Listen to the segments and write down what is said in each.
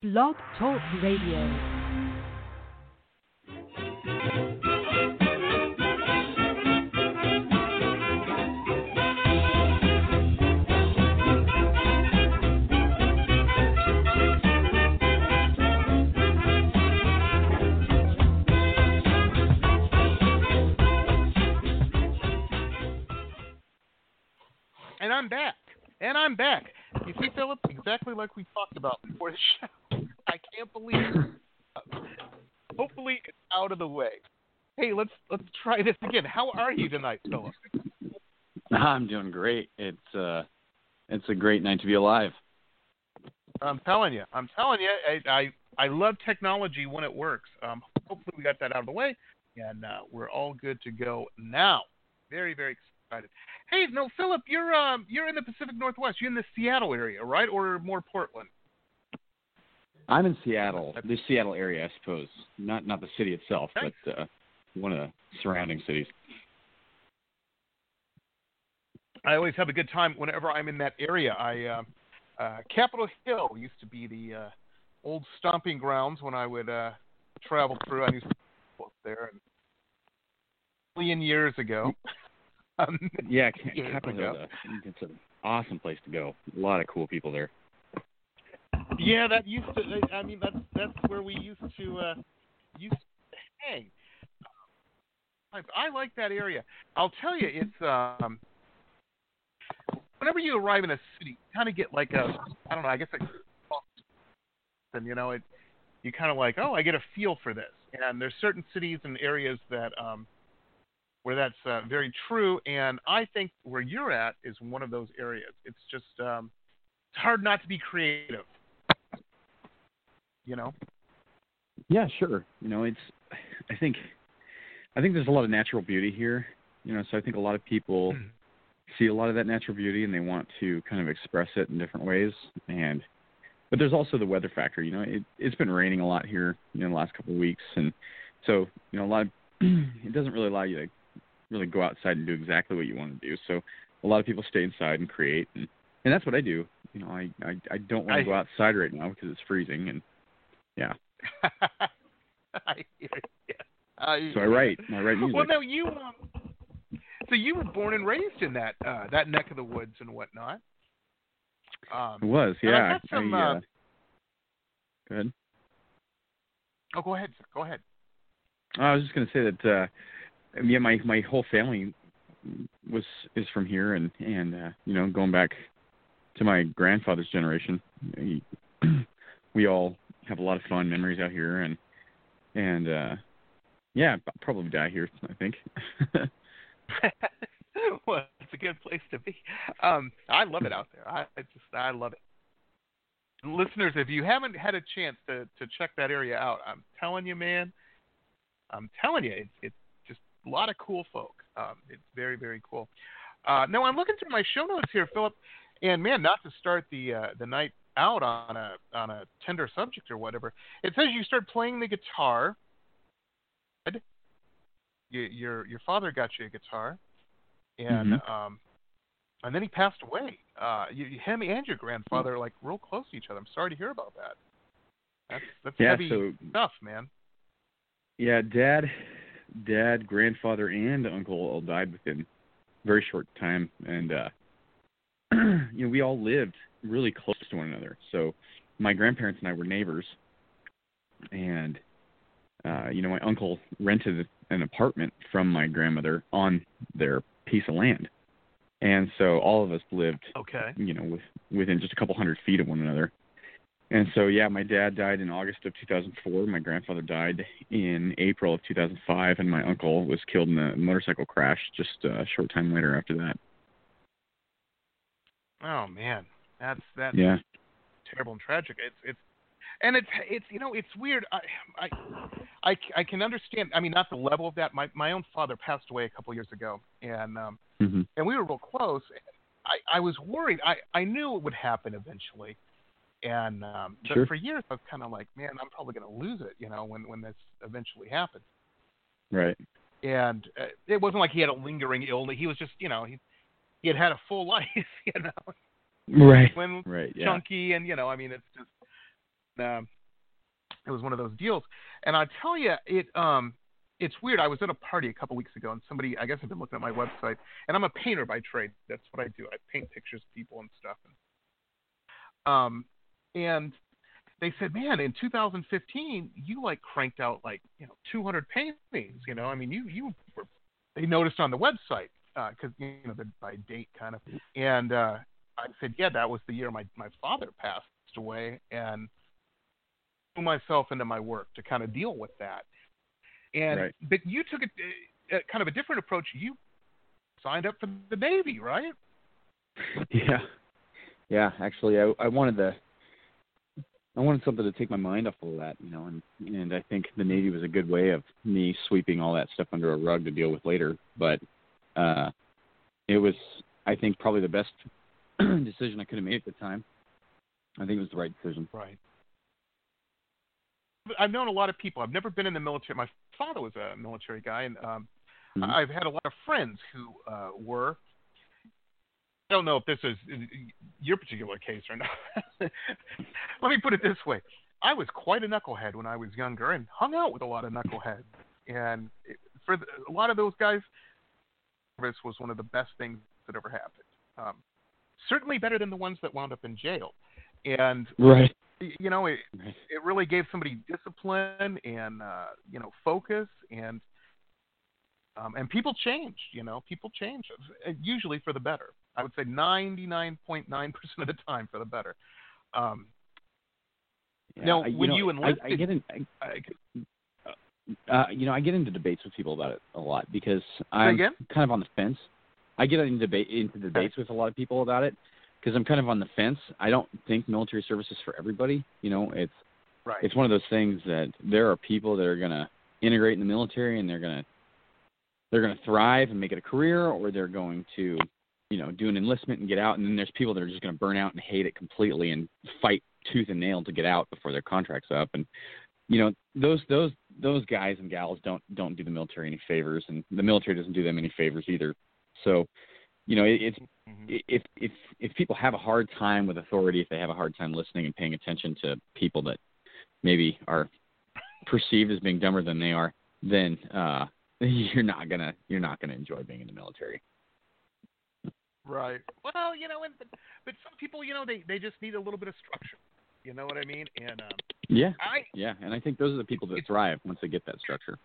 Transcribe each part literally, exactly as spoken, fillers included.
Blog Talk Radio. And I'm back. And I'm back. You see, Philip, exactly like we talked about before the show. I can't believe it. Hopefully it's out of the way. Hey, let's let's try this again. How are you tonight, Philip? I'm doing great. It's uh, it's a great night to be alive. I'm telling you. I'm telling you. I I, I love technology when it works. Um, hopefully we got that out of the way, and uh, we're all good to go now. Very, very excited. Hey, no, Philip, you're um you're in the Pacific Northwest. You're in the Seattle area, right, or more Portland? I'm in Seattle, the Seattle area, I suppose. Not not the city itself, Thanks. but uh, one of the surrounding cities. I always have a good time whenever I'm in that area. I uh, uh, Capitol Hill used to be the uh, old stomping grounds when I would uh, travel through. I used to go up there and a million years ago. Um, yeah, years Capitol ago. Hill. It's an awesome place to go. A lot of cool people there. Yeah, that used to. I mean, that's that's where we used to uh, used to hang. I, I like that area. I'll tell you, it's um, whenever you arrive in a city, you kind of get like a, I don't know, I guess like, and you know, it, you kind of like, oh, I get a feel for this. And there's certain cities and areas that um, where that's uh, very true. And I think where you're at is one of those areas. It's just um, it's hard not to be creative. You know? Yeah, sure. You know, it's. I think, I think there's a lot of natural beauty here. You know, so I think a lot of people mm. see a lot of that natural beauty and they want to kind of express it in different ways. And, but there's also the weather factor. You know, it, it's been raining a lot here, you know, the last couple of weeks, and so you know, a lot of it doesn't really allow you to really go outside and do exactly what you want to do. So a lot of people stay inside and create, and, and that's what I do. You know, I I, I don't want to go outside right now because it's freezing and. Yeah. I hear you. I so I write. I write music. Well, no, you. Um, so you were born and raised in that uh, that neck of the woods and whatnot. Um, it was, yeah. I some, I, uh, uh, go ahead. Oh, go ahead, sir. Go ahead. I was just going to say that. Uh, yeah, my my whole family was is from here, and and uh, you know, going back to my grandfather's generation, he, we all have a lot of fun memories out here, and and uh, yeah, I'll probably die here, I think. Well, it's a good place to be. Um, I love it out there. I, I just I love it. Listeners, if you haven't had a chance to, to check that area out, I'm telling you, man, I'm telling you, it's it's just a lot of cool folk. Um, it's very very cool. Uh, now I'm looking through my show notes here, Philip, and man, not to start the uh, the night out on a on a tender subject or whatever. It says you start playing the guitar. You, your your father got you a guitar, and mm-hmm. um, and then he passed away. Uh, you, him and your grandfather are like real close to each other. I'm sorry to hear about that. That's that's yeah, heavy so, stuff, man. Yeah, dad, dad, grandfather, and uncle all died within a very short time, and uh, you know, we all lived really close to one another. So my grandparents and I were neighbors, and uh, you know, my uncle rented an apartment from my grandmother on their piece of land, and so all of us lived, okay, you know, with, within just a couple hundred feet of one another. And so, yeah, my dad died in August of two thousand four. My grandfather died in April of two thousand five, and my uncle was killed in a motorcycle crash just a short time later after that. Oh man. That's that's yeah. terrible and tragic. It's it's and it's it's you know it's weird. I I I, I can understand. I mean, not the level of that. My my own father passed away a couple years ago, and um mm-hmm. and we were real close. I I was worried. I I knew it would happen eventually, and um but sure. for years I was kind of like, man, I'm probably going to lose it. You know, when when this eventually happened. Right. And uh, it wasn't like he had a lingering illness. He was just, you know, he he had had a full life. You know. Right. When right. Yeah. chunky, and you know, I mean, it's just. Um, it was one of those deals. And I tell you, it um, it's weird. I was at a party a couple weeks ago, and somebody, I guess, had been looking at my website, and I'm a painter by trade. That's what I do. I paint pictures of people and stuff. And, um, and they said, man, in two thousand fifteen, you like cranked out like you know two hundred paintings. You know, I mean, you you were. They noticed on the website because uh, you know they're by date kind of, and uh, I said, yeah, that was the year my my father passed away, and threw myself into my work to kind of deal with that. And right. but you took a, a kind of a different approach. You signed up for the Navy, right? Yeah, yeah. Actually, I I wanted the I wanted something to take my mind off of that, you know, and and I think the Navy was a good way of me sweeping all that stuff under a rug to deal with later. But uh, it was, I think, probably the best decision I could have made at the time. I think it was the right decision. Right. I've known a lot of people. I've never been in the military. My father was a military guy, and um, mm-hmm. I've had a lot of friends who uh, were. I don't know if this is your particular case or not. Let me put it this way. I was quite a knucklehead when I was younger and hung out with a lot of knuckleheads. And it, for the, a lot of those guys, service was one of the best things that ever happened. Um, certainly better than the ones that wound up in jail. And, right. you know, it, it really gave somebody discipline and, uh, you know, focus and, um, and people changed, you know, people change, usually for the better. I would say ninety-nine point nine percent of the time for the better. Um, yeah, now, I, you when know, you enlisted, I, I get in, I, uh, you know, I get into debates with people about it a lot because I'm kind of on the fence. I get into debate into debates okay. with a lot of people about it because I'm kind of on the fence. I don't think military service is for everybody. You know, it's right. it's one of those things that there are people that are going to integrate in the military and they're going to they're going to thrive and make it a career, or they're going to, you know, do an enlistment and get out. And then there's people that are just going to burn out and hate it completely and fight tooth and nail to get out before their contract's up. And, you know, those, those, those guys and gals don't, don't do the military any favors, and the military doesn't do them any favors either. So, you know, it, it's, mm-hmm. if, if, if people have a hard time with authority, if they have a hard time listening and paying attention to people that maybe are perceived as being dumber than they are, then, uh, you're not gonna you're not gonna enjoy being in the military. Right. Well, you know, and, but, but some people, you know, they, they just need a little bit of structure. You know what I mean? And um, yeah, I, yeah, and I think those are the people that thrive once they get that structure.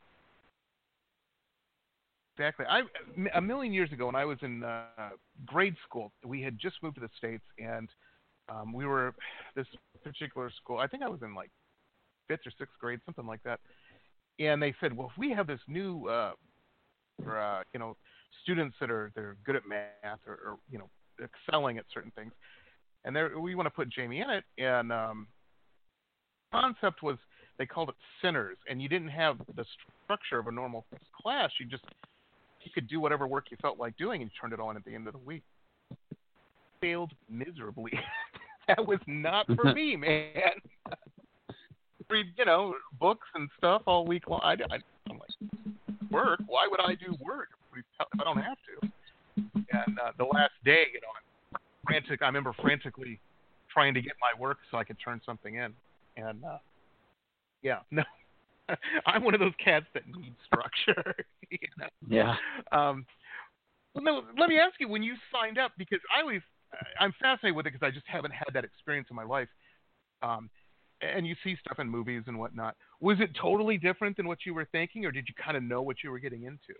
Exactly. I a million years ago when I was in uh, grade school, we had just moved to the States, and um, we were this particular school. I think I was in like fifth or sixth grade, something like that. And they said, well, if we have this new, uh, or, uh, you know, students that are they're good at math or, or you know, excelling at certain things, and we want to put Jamie in it. And um, the concept was they called it sinners, and you didn't have the structure of a normal class. You just you could do whatever work you felt like doing, and you turned it on at the end of the week. Failed miserably. That was not for me, man. Read, you know, books and stuff all week long. I, I, I'm like, work? Why would I do work if I don't have to? And uh, the last day, you know, I'm frantic. I remember frantically trying to get my work so I could turn something in. And uh, yeah, no, I'm one of those cats that need structure. You know? Yeah. Um, no, let me ask you, when you signed up, because I always, I'm fascinated with it because I just haven't had that experience in my life. Um, and you see stuff in movies and whatnot. Was it totally different than what you were thinking, or did you kind of know what you were getting into?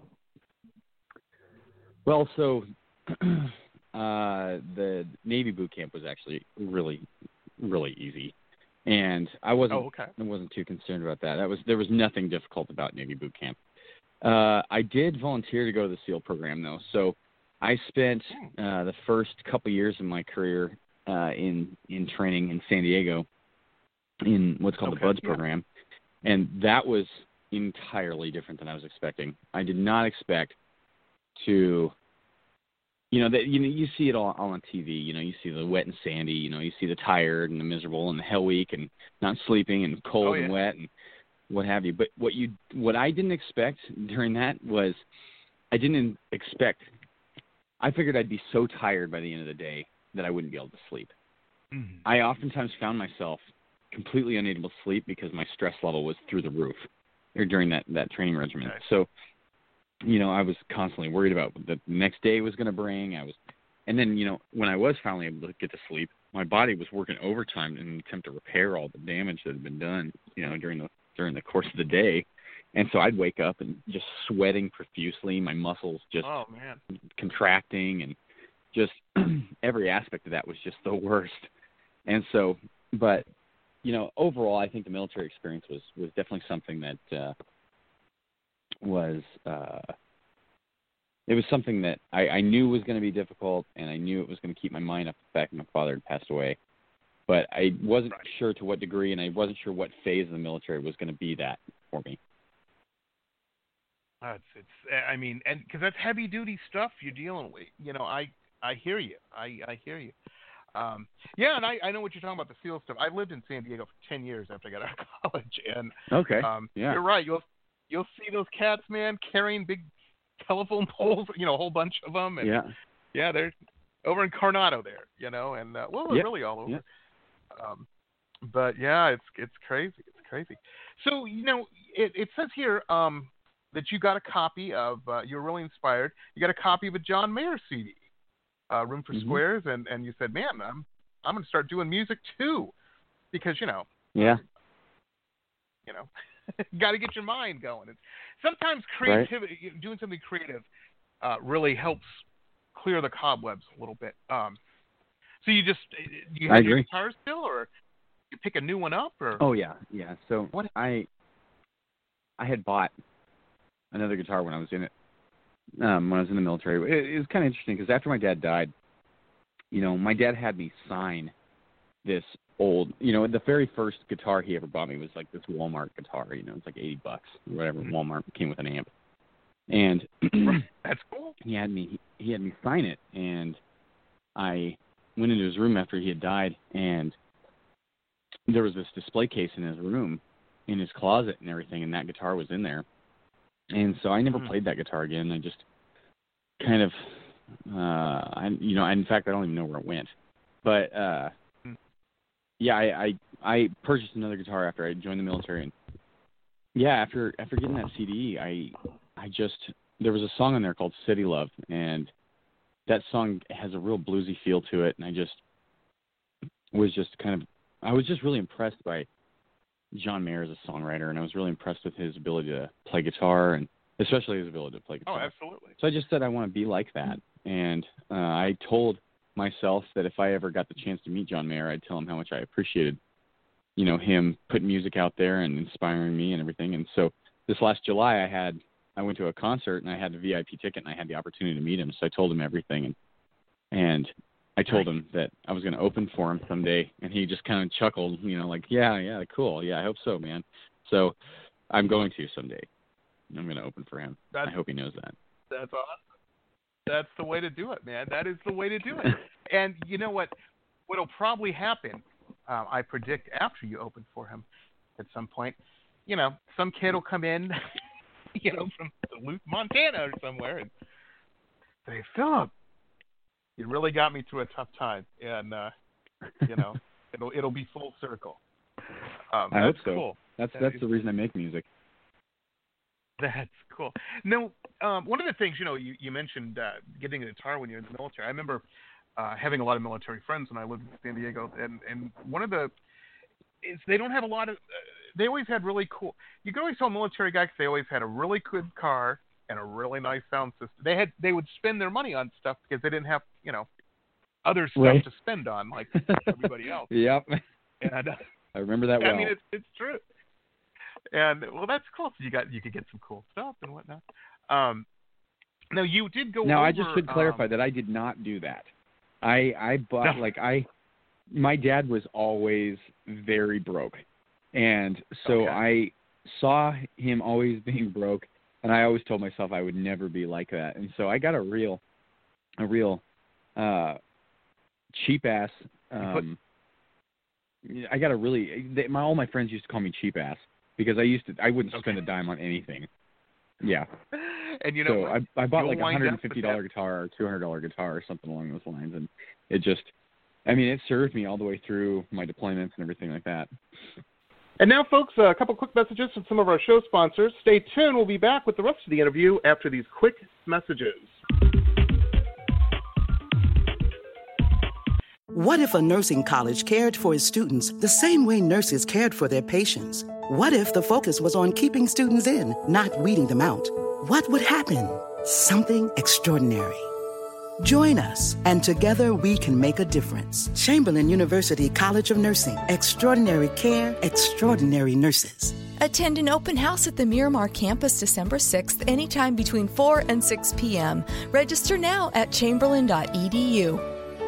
Well, so uh, the Navy boot camp was actually really, really easy, and I wasn't. Oh, okay. I wasn't too concerned about that. That was there was nothing difficult about Navy boot camp. Uh, I did volunteer to go to the SEAL program though, so I spent uh, the first couple years of my career uh, in in training in San Diego, in what's called okay, the BUDS yeah. program, and that was entirely different than I was expecting. I did not expect to, you know, that you know you see it all, all on T V. You know, you see the wet and sandy. You know, you see the tired and the miserable and the hell week and not sleeping and cold oh, yeah. and wet and what have you. But what you what I didn't expect during that was I didn't expect. I figured I'd be so tired by the end of the day that I wouldn't be able to sleep. Mm-hmm. I oftentimes found myself completely unable to sleep because my stress level was through the roof during that, that training regimen. Okay. So, you know, I was constantly worried about what the next day was going to bring. I was, and then, you know, when I was finally able to get to sleep, my body was working overtime in an attempt to repair all the damage that had been done, you know, during the during the course of the day. And so I'd wake up and just sweating profusely, my muscles just oh, man. contracting, and just every aspect of that was just the worst. And so, but, you know, overall, I think the military experience was, was definitely something that uh, was, uh, it was something that I, I knew was going to be difficult, and I knew it was going to keep my mind up the fact that my father had passed away. But I wasn't Right. sure to what degree, and I wasn't sure what phase of the military was going to be that for me. Uh, it's, it's, I mean, and because that's heavy duty stuff you're dealing with. You know, I, I hear you. I, I hear you. Um, yeah, and I, I know what you're talking about, the SEAL stuff. I lived in San Diego for ten years after I got out of college, and Okay. um, yeah. you're right. You'll, you'll see those cats, man, carrying big telephone poles. You know, a whole bunch of them. And Yeah. yeah, they're over in Coronado there. You know, and uh, well, Yep. really all over. Yep. Um, but yeah, it's it's crazy. It's crazy. So you know, it, it says here um, that you got a copy of. Uh, you're really inspired. You got a copy of a John Mayer C D, uh, Room for Mhm. Squares, and, and you said, man, I'm I'm going to start doing music too, because you know. Yeah. You know, got to get your mind going. It's, sometimes creativity, right. doing something creative, uh, really helps clear the cobwebs a little bit. Um, so you just do you have your guitar still, or you pick a new one up, or? Oh yeah, yeah. So what? I I had bought another guitar when I was in it. Um, when I was in the military, it, it was kind of interesting because after my dad died, you know, my dad had me sign this old, you know, the very first guitar he ever bought me was like this Walmart guitar. You know, it's like eighty bucks or whatever. Mm-hmm. Walmart came with an amp, and that's cool. He had me he had me sign it, and I went into his room after he had died, and there was this display case in his room, in his closet and everything, and that guitar was in there. And so I never mm. played that guitar again. I just kind of, uh, I, you know, in fact, I don't even know where it went. But, uh, mm. yeah, I, I I purchased another guitar after I joined the military. And, yeah, after after getting that C D, I I just, there was a song on there called City Love, and that song has a real bluesy feel to it, and I just was just kind of, I was just really impressed by John Mayer as a songwriter, and I was really impressed with his ability to play guitar, and especially his ability to play guitar. Oh, absolutely. So I just said I want to be like that, and uh, I told myself that if I ever got the chance to meet John Mayer, I'd tell him how much I appreciated, you know, him putting music out there and inspiring me and everything. And so this last July, I had I went to a concert, and I had a V I P ticket, and I had the opportunity to meet him. So I told him everything, and and I told him that I was going to open for him someday, and he just kind of chuckled, you know, like, yeah, yeah, cool. Yeah, I hope so, man. So I'm going to someday. I'm going to open for him. That's, I hope he knows that. That's awesome. That's the way to do it, man. That is the way to do it. And you know what? What'll probably happen, uh, I predict, after you open for him at some point, you know, some kid will come in, you know, from Duluth, Montana or somewhere, and say, Philip, you really got me through a tough time, and uh, you know, it'll it'll be full circle. Um, I that's hope so. Cool. That's that that's is, the reason I make music. That's cool. Now, um, one of the things, you know, you, you mentioned uh, getting a guitar when you're in the military. I remember uh, having a lot of military friends when I lived in San Diego, and and one of the is they don't have a lot of. Uh, they always had really cool. You could always tell military guys they always had a really good car and a really nice sound system. They had they would spend their money on stuff because they didn't have, you know, other stuff right. to spend on like everybody else. Yep. And uh, I remember that well. I mean, it's it's true. And well, that's cool. So you got you could get some cool stuff and whatnot. Um, now you did go. Now over, I just should clarify um, that I did not do that. I I bought no. like I. My dad was always very broke, and so okay. I saw him always being broke. And I always told myself I would never be like that. And so I got a real, a real, uh, cheap ass. Um, I got a really. They, my all my friends used to call me cheap ass because I used to. I wouldn't okay. spend a dime on anything. Yeah. And you know, so I I bought You'll like a one hundred and fifty dollar that. guitar or two hundred dollar guitar or something along those lines, and it just I mean, it served me all the way through my deployments and everything like that. And now, folks, a couple quick messages from some of our show sponsors. Stay tuned. We'll be back with the rest of the interview after these quick messages. What if a nursing college cared for its students the same way nurses cared for their patients? What if the focus was on keeping students in, not weeding them out? What would happen? Something extraordinary. Join us, and together we can make a difference. Chamberlain University College of Nursing. Extraordinary care, extraordinary nurses. Attend an open house at the Miramar campus December sixth, anytime between four and six p.m. Register now at chamberlain dot e d u.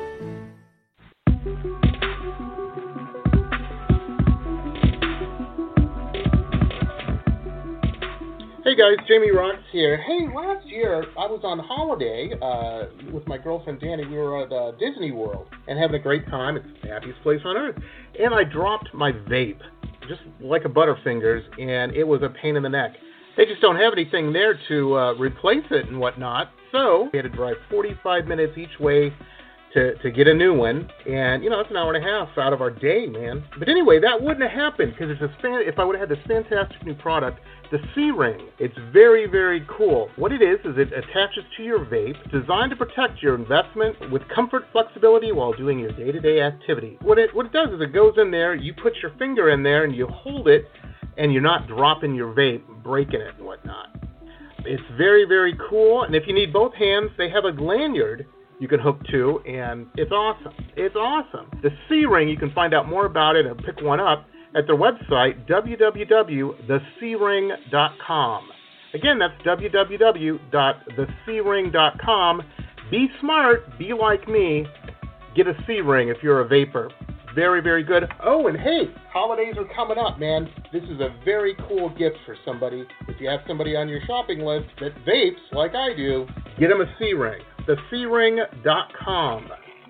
Hey guys, Jamie Rocks here. Hey, last year I was on holiday uh, with my girlfriend Danny. We were at uh, Disney World and having a great time. It's the happiest place on earth. And I dropped my vape, just like a Butterfingers, and it was a pain in the neck. They just don't have anything there to uh, replace it and whatnot. So we had to drive forty-five minutes each way to, to get a new one. And, you know, that's an hour and a half out of our day, man. But anyway, that wouldn't have happened because it's a fan- if I would have had this fantastic new product, the C-Ring. It's very, very cool. What it is, is it attaches to your vape, designed to protect your investment with comfort, flexibility while doing your day-to-day activity. What it what it does is it goes in there, you put your finger in there, and you hold it, and you're not dropping your vape, breaking it and whatnot. It's very, very cool, and if you need both hands, they have a lanyard you can hook to, and it's awesome. It's awesome. The C-Ring, you can find out more about it and pick one up at their website, w w w dot the c ring dot com. Again, that's w w w dot the c ring dot com. Be smart, be like me, get a C-Ring if you're a vapor. Very, very good. Oh, and hey, holidays are coming up, man. This is a very cool gift for somebody. If you have somebody on your shopping list that vapes like I do, get them a C-Ring. the c ring dot com.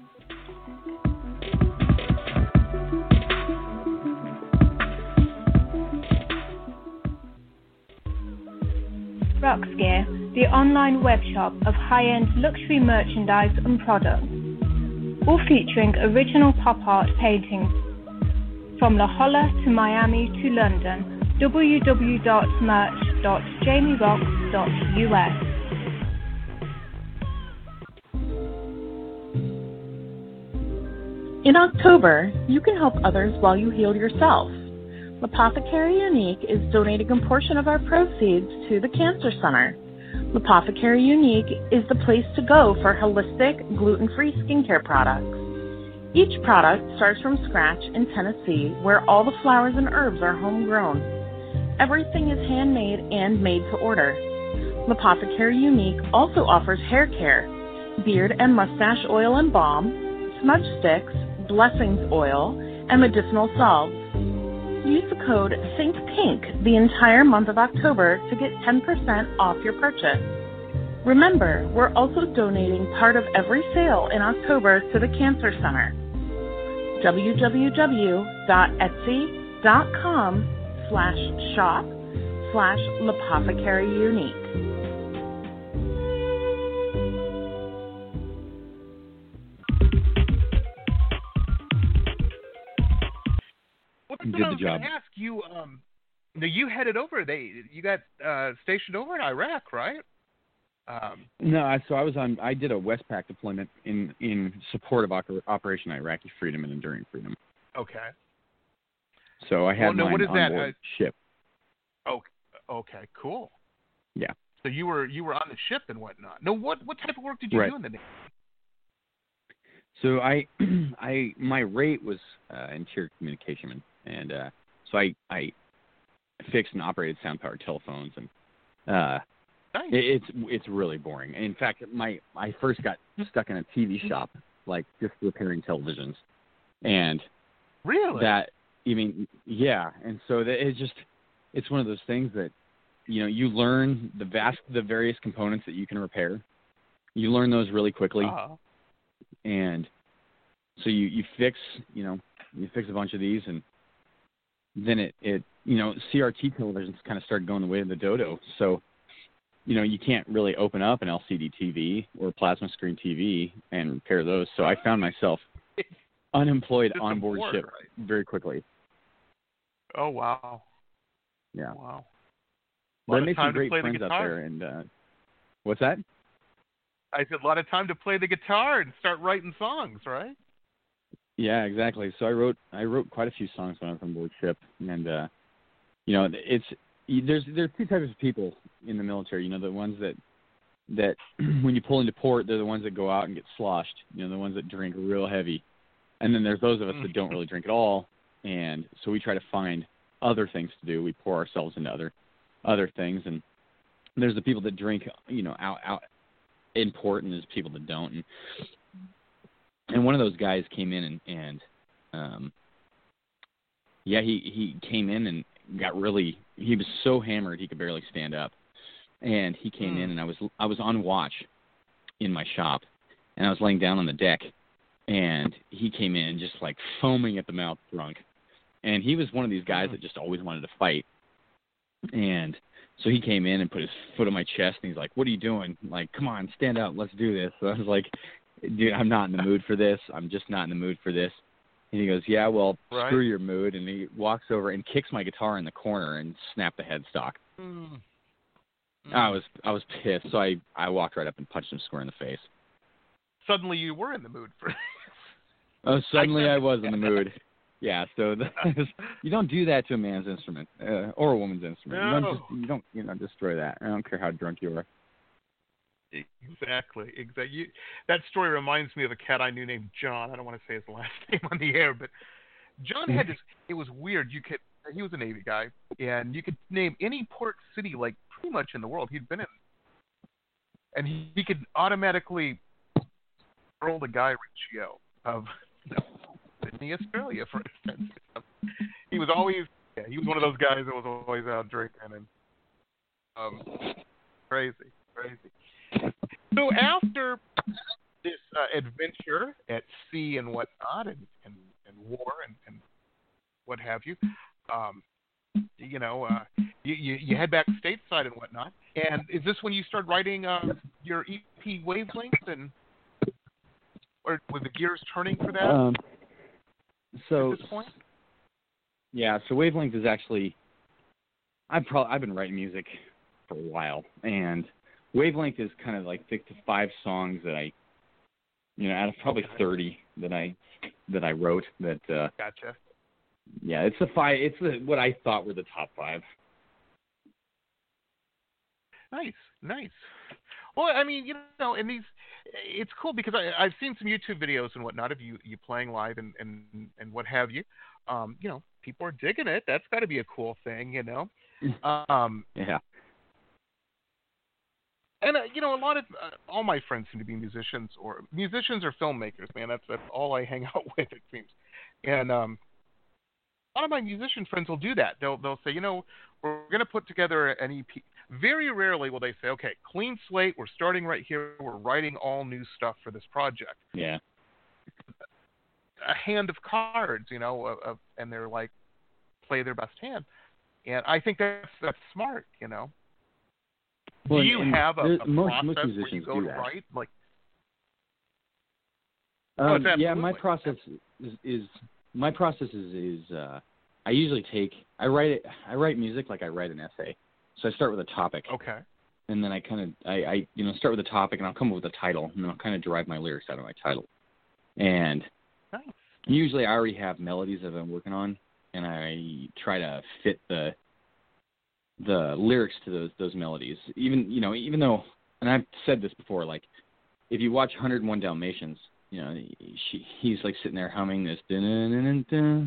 Roxgear, the online web shop of high-end luxury merchandise and products, all featuring original pop art paintings from La Jolla to Miami to London. w w w dot merch dot jamie rocks dot u s. In October, you can help others while you heal yourself. Apothecary Unique is donating a portion of our proceeds to the Cancer Center. Apothecary Unique is the place to go for holistic, gluten-free skincare products. Each product starts from scratch in Tennessee, where all the flowers and herbs are homegrown. Everything is handmade and made to order. Apothecary Unique also offers hair care, beard and mustache oil and balm, smudge sticks, blessings oil, and medicinal salves. Use the code SAINTPINK the entire month of October to get ten percent off your purchase. Remember, we're also donating part of every sale in October to the Cancer Center. w w w dot etsy dot com slash shop slash Apothecary Unique. Did the job. Ask you, um, you headed over. They, you got uh, stationed over in Iraq, right? Um, no, I, so I was on. I did a Westpac deployment in, in support of Oper- Operation Iraqi Freedom and Enduring Freedom. Okay. So I had well, no, mine what is on that? board Uh, ship. Oh, okay, cool. Yeah. So you were you were on the ship and whatnot. No, what what type of work did you right. do in the Navy? So I, I my rate was uh, interior communication, and, and uh, so I I fixed and operated sound powered telephones, and uh, nice. it, it's it's really boring. In fact, my I first got stuck in a T V shop, like just repairing televisions, and really that I mean yeah, and so that it's just it's one of those things that you know you learn the vast the various components that you can repair. You learn those really quickly. Uh-huh. And so you, you fix, you know, you fix a bunch of these, and then it, it you know, C R T televisions kind of started going the way of the dodo. So, you know, you can't really open up an L C D T V or plasma screen T V and repair those. So I found myself unemployed Just on a board board, ship right? very quickly. Oh wow. Yeah. Wow. But I made time some to great play the friends out guitar. there. And uh, what's that? I said a lot of time to play the guitar and start writing songs, right? Yeah, exactly. So I wrote I wrote quite a few songs when I was on board ship, and uh, you know, it's there's there's two types of people in the military. You know, the ones that that when you pull into port, they're the ones that go out and get sloshed. You know, the ones that drink real heavy, and then there's those of us that don't really drink at all. And so we try to find other things to do. We pour ourselves into other other things, and there's the people that drink, you know, out out in port, and there's people that don't. And, and one of those guys came in and, and um, yeah, he, he came in and got really, he was so hammered he could barely stand up. And he came mm. in, and I was I was on watch in my shop, and I was laying down on the deck, and he came in just like foaming at the mouth, drunk. And he was one of these guys mm. that just always wanted to fight. And so he came in and put his foot on my chest, and he's like, "What are you doing? Like, come on, stand up, let's do this." So I was like, "Dude, I'm not in the mood for this. I'm just not in the mood for this." And he goes, "Yeah, well, right. screw your mood." And he walks over and kicks my guitar in the corner and snapped the headstock. Mm. Mm. I was I was pissed, so I, I walked right up and punched him square in the face. Suddenly you were in the mood for this. Oh, suddenly I, I was in the mood. Yeah, so the, you don't do that to a man's instrument uh, or a woman's instrument. No. You don't just you don't you know destroy that. I don't care how drunk you are. Exactly, exactly. You, that story reminds me of a cat I knew named John. I don't want to say his last name on the air, but John had this. It was weird. You could. He was a Navy guy, and you could name any port city like pretty much in the world he'd been in, and he, he could automatically roll the Guy Riccio of you know, Sydney, Australia, for instance. He was always. Yeah, he was one of those guys that was always out drinking and um, crazy, crazy. So after this uh, adventure at sea and whatnot, and, and, and war and, and what have you, um, you know, uh, you, you, you head back stateside and whatnot. And is this when you start writing uh, your E P Wavelength, and or were the gears turning for that? Um, so at this point? Yeah, so Wavelength is actually I've probably I've been writing music for a while, and Wavelength is kind of like thick to five songs that I, you know, out of probably okay. thirty that I that I wrote. That uh, gotcha. Yeah, it's the five. It's the, what I thought were the top five. Nice, nice. Well, I mean, you know, and these, it's cool because I, I've seen some YouTube videos and whatnot of you, you playing live and, and, and what have you. Um, you know, people are digging it. That's got to be a cool thing, you know. Um, yeah. And uh, you know, a lot of uh, all my friends seem to be musicians or musicians or filmmakers. Man, that's that's all I hang out with, it seems. And um, a lot of my musician friends will do that. They'll they'll say, you know, we're going to put together an E P. Very rarely will they say, okay, clean slate. We're starting right here. We're writing all new stuff for this project. Yeah. A hand of cards, you know, of, of, and they're like, play their best hand. And I think that's that's smart, you know. Well, do you have a, a most, process most where you go do to that. write? Like, um, oh, yeah, my process is, is my process is, is uh, I usually take I write it I write music like I write an essay. So I start with a topic. Okay. And then I kind of I, I you know start with a topic, and I'll come up with a title, and then I'll kind of derive my lyrics out of my title. And nice. Usually I already have melodies that I've been working on, and I try to fit the the lyrics to those those melodies. Even you know, even though, and I've said this before, like if you watch one oh one Dalmatians, you know, she he's like sitting there humming this, and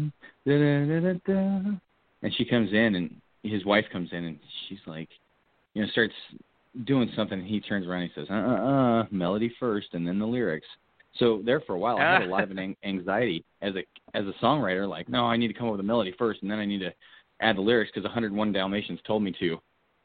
she comes in, and his wife comes in, and she's like, you know, starts doing something, and he turns around and he says, uh uh uh, melody first, and then the lyrics. So there for a while, I had a lot of an anxiety as a as a songwriter, like, no, I need to come up with a melody first, and then I need to add the lyrics because one oh one Dalmatians told me to.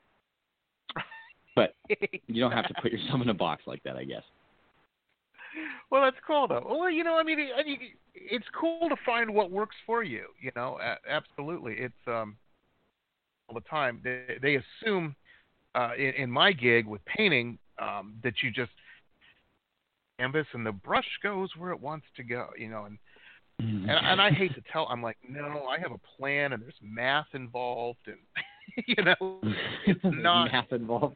But you don't have to put yourself in a box like that, I guess. Well, that's cool, though. Well, you know, I mean, it's cool to find what works for you, you know, absolutely. It's um, all the time. They, they assume uh, in, in my gig with painting um, that you just canvas and the brush goes where it wants to go, you know, and And, and I hate to tell, I'm like, no, I have a plan, and there's math involved, and you know, it's not math involved.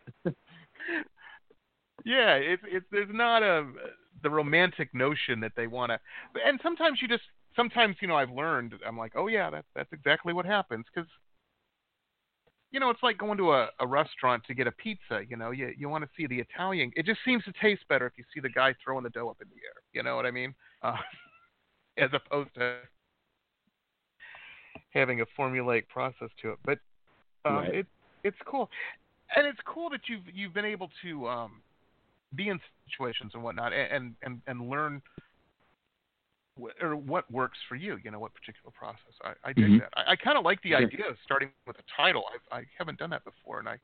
Yeah, it's it's there's not a the romantic notion that they want to, and sometimes you just sometimes you know I've learned I'm like, oh yeah, that's that's exactly what happens, because you know it's like going to a, a restaurant to get a pizza. You know, you you want to see the Italian. It just seems to taste better if you see the guy throwing the dough up in the air. You know what I mean? Uh, as opposed to having a formulaic process to it. But um, right. it it's cool, and it's cool that you've you've been able to um, be in situations and whatnot, and and and learn wh- or what works for you. You know, what particular process. I, I dig mm-hmm. that. I, I kind of like the sure. idea of starting with a title. I I haven't done that before, and I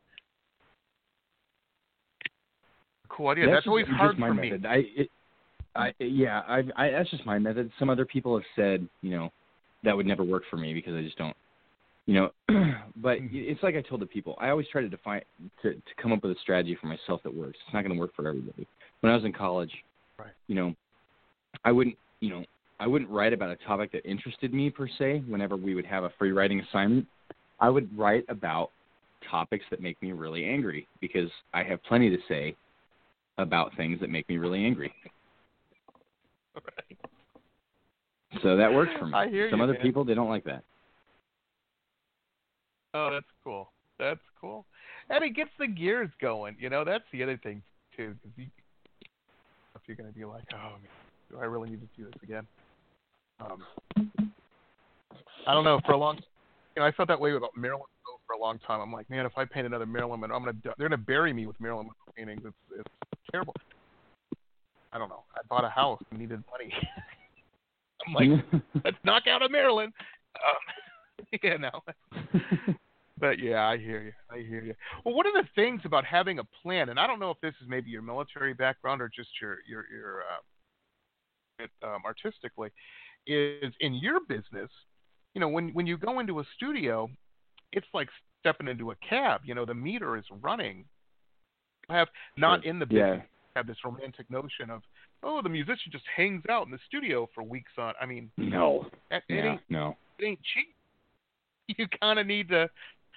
cool idea. That's, that's just, always hard just my for method. me. I, it, I, yeah, I, I, that's just my method. Some other people have said, you know, that would never work for me because I just don't, you know. But it's like I told the people. I always try to define, to, to come up with a strategy for myself that works. It's not going to work for everybody. When I was in college, right. you know, I wouldn't, you know, I wouldn't write about a topic that interested me per se. Whenever we would have a free writing assignment, I would write about topics that make me really angry because I have plenty to say about things that make me really angry. Right. So that works for me. I hear Some you, other man. people, they don't like that. Oh, that's cool. That's cool. And it gets the gears going. You know, that's the other thing, too. Cause you, if you're going to be like, oh, man, do I really need to do this again? Um, I don't know. For a long time, you know, I felt that way about Marilyn Monroe for a long time. I'm like, man, if I paint another Marilyn Monroe, I'm gonna, they're going to bury me with Marilyn Monroe paintings. It's, it's terrible. I don't know. I bought a house and needed money. I'm like, let's knock out a Maryland. Um, you know. But yeah, I hear you. I hear you. Well, one of the things about having a plan, and I don't know if this is maybe your military background or just your your your uh, um, artistically, is in your business. You know, when when you go into a studio, it's like stepping into a cab. You know, the meter is running. You have not in the business. Yeah. Have this romantic notion of, oh, the musician just hangs out in the studio for weeks on. I mean, no, it, it yeah, ain't no, it ain't cheap. You kind of need to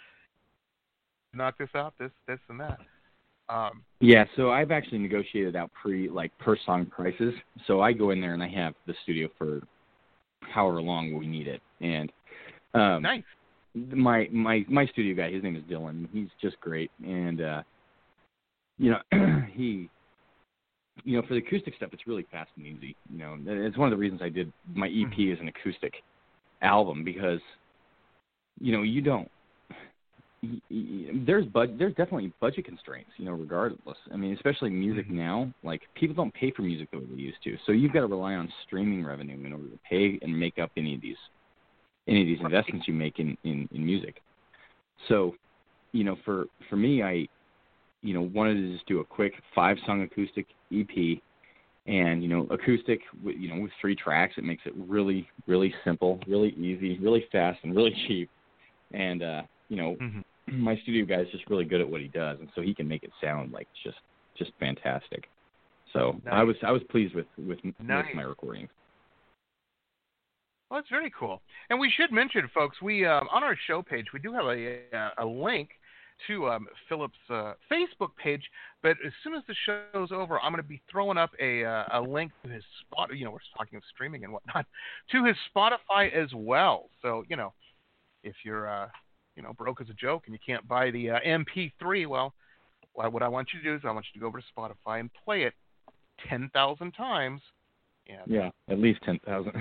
knock this out, this, this, and that. Um, yeah, so I've actually negotiated out pre like per song prices. So I go in there and I have the studio for however long we need it, and um, nice. My my my studio guy, his name is Dylan. He's just great, and uh, you know he. You know, for the acoustic stuff, it's really fast and easy. You know, it's one of the reasons I did my E P as an acoustic album because, you know, you don't. You, you, there's bud, there's definitely budget constraints. You know, regardless. I mean, especially music mm-hmm. now. Like people don't pay for music the way they used to. So you've got to rely on streaming revenue in order to pay and make up any of these any of these investments you make in, in, in music. So, you know, for for me, I. you know, wanted to just do a quick five-song acoustic E P, and, you know, acoustic, you know, with three tracks, it makes it really, really simple, really easy, really fast, and really cheap. And, uh, you know, mm-hmm. my studio guy is just really good at what he does, and so he can make it sound like just just fantastic. So nice. I was I was pleased with, with, nice. with my recordings. Well, that's very cool. And we should mention, folks, we um, on our show page, we do have a, a link to um, Philip's uh, Facebook page, but as soon as the show's over, I'm going to be throwing up a uh, a link to his spot. You know, we're talking of streaming and whatnot, to his Spotify as well. So, you know, if you're uh, you know broke as a joke and you can't buy the uh, M P three, well, what I want you to do is I want you to go over to Spotify and play it ten thousand times. And, yeah, at least ten thousand.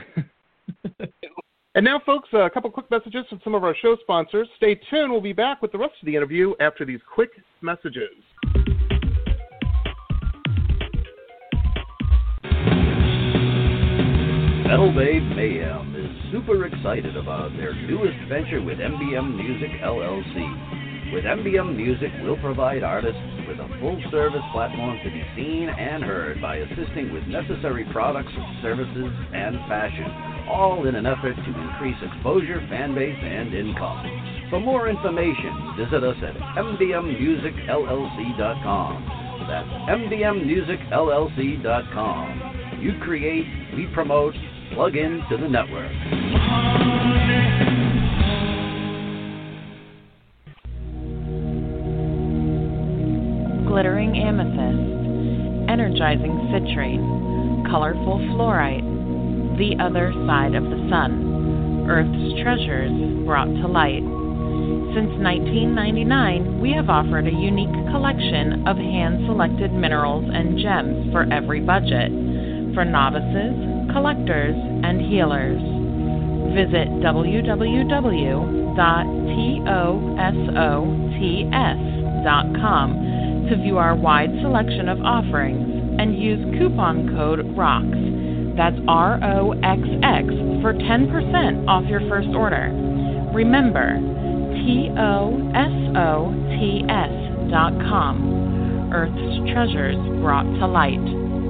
And now, folks, a couple quick messages from some of our show sponsors. Stay tuned. We'll be back with the rest of the interview after these quick messages. Metal Babe Mayhem is super excited about their newest venture with M B M Music, L L C. With M B M Music, we'll provide artists with a full-service platform to be seen and heard by assisting with necessary products, services, and fashion, all in an effort to increase exposure, fan base, and income. For more information, visit us at M B M music L L C dot com. That's M B M music L L C dot com. You create, we promote, plug in to the network. Glittering amethyst, energizing citrine, colorful fluorite, the other side of the sun, Earth's treasures brought to light. Since nineteen ninety-nine, we have offered a unique collection of hand-selected minerals and gems for every budget, for novices, collectors, and healers. Visit w w w dot tosots dot com to view our wide selection of offerings and use coupon code ROXX, that's R O X X, for ten percent off your first order. Remember, T O S O T S dot com, Earth's treasures brought to light.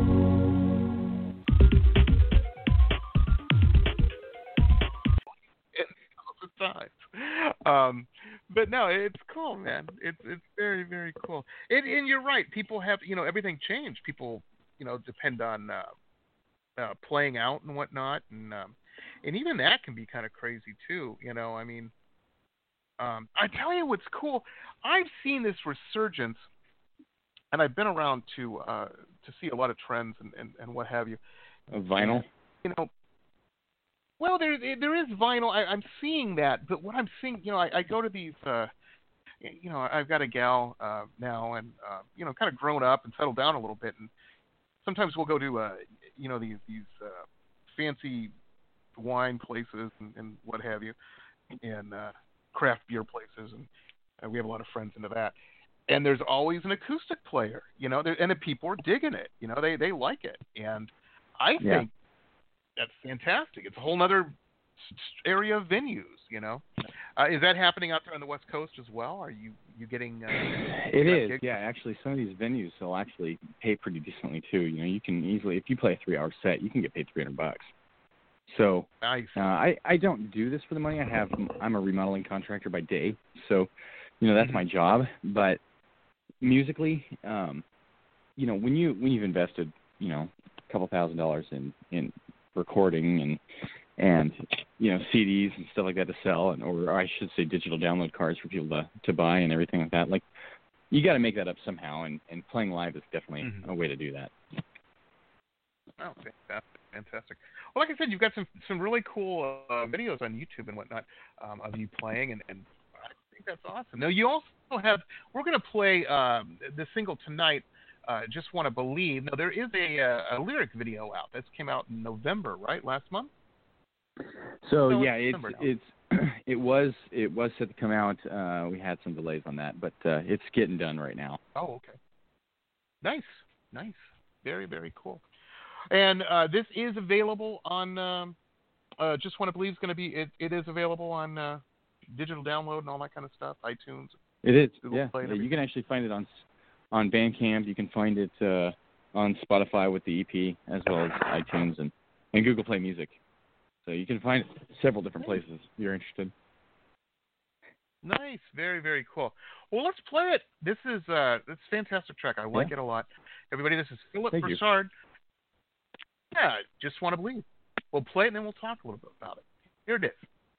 Um, but no, it's cool, man. It's it's very, very cool. And, and you're right. People have, you know, everything changed. People, you know, depend on uh, uh, playing out and whatnot, and um, and even that can be kind of crazy too. You know, I mean, um, I tell you what's cool. I've seen this resurgence, and I've been around to uh, to see a lot of trends and, and, and what have you. Of vinyl. You know. Well, there there is vinyl. I, I'm seeing that, but what I'm seeing, you know, I, I go to these, uh, you know, I've got a gal uh, now, and uh, you know, kind of grown up and settled down a little bit, and sometimes we'll go to, uh, you know, these these uh, fancy wine places and, and what have you, and uh, craft beer places, and uh, we have a lot of friends into that. And there's always an acoustic player, you know, there, and the people are digging it, you know, they they like it, and I think. Yeah. That's fantastic. It's a whole other area of venues, you know. Uh, is that happening out there on the West Coast as well? Are you you getting? Uh, it is, gigs? yeah. Actually, some of these venues will actually pay pretty decently too. You know, you can easily, if you play a three-hour set, you can get paid three hundred bucks. So nice. uh, I I don't do this for the money. I have I'm a remodeling contractor by day, so you know that's mm-hmm. my job. But musically, um, you know, when you when you've invested, you know, a couple thousand dollars in in recording and and you know C Ds and stuff like that to sell, and or I should say digital download cards for people to, to buy and everything like that. Like you got to make that up somehow, and, and playing live is definitely mm-hmm. a way to do that. Oh, fantastic, fantastic. Well, like I said, you've got some some really cool uh, videos on YouTube and whatnot um, of you playing, and, and I think that's awesome. Now you also have we're going to play uh, the single tonight. Uh, just want to believe. No, there is a, a, a lyric video out. This came out in November, right? Last month. So no, yeah, it's it's it was it was set to come out. Uh, we had some delays on that, but uh, it's getting done right now. Oh, okay. Nice, nice, very very cool. And uh, this is available on. Um, uh, just want to believe is going to be. It, it is available on uh, digital download and all that kind of stuff. iTunes. It is. Yeah, yeah you can actually find it on. On Bandcamp, you can find it uh, on Spotify with the E P, as well as iTunes and, and Google Play Music. So you can find it several different places if you're interested. Nice, very, very cool. Well, let's play it. This is uh, this is a fantastic track. I like yeah. it a lot. Everybody, this is Philip Thank Broussard. You. Yeah, just want to believe. We'll play it and then we'll talk a little bit about it. Here it is.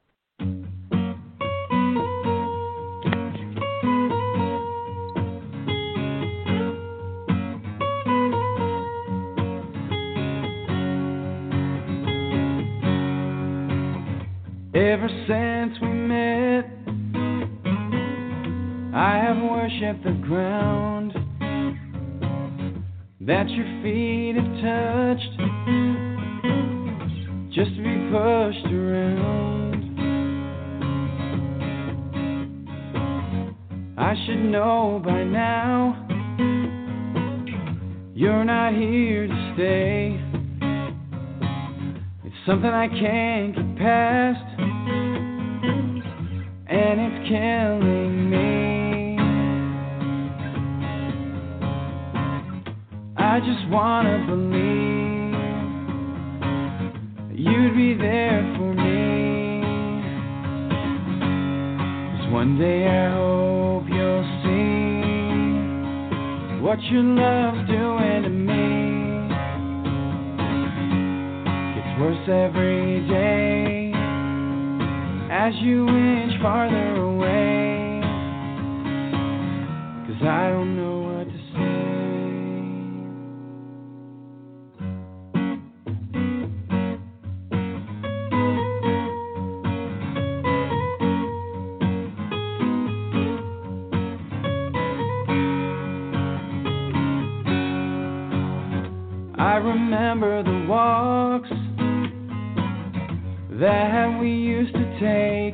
Ever since we met, I have worshipped the ground that your feet have touched, just to be pushed around. I should know by now, you're not here to stay. It's something I can't get past, and it's killing me. I just wanna believe you'd be there for me. 'Cause one day I hope you'll see what your love's doing to me. It's worse worse every day as you inch farther away, 'cause I don't know what to say. I remember the walks that we used to take,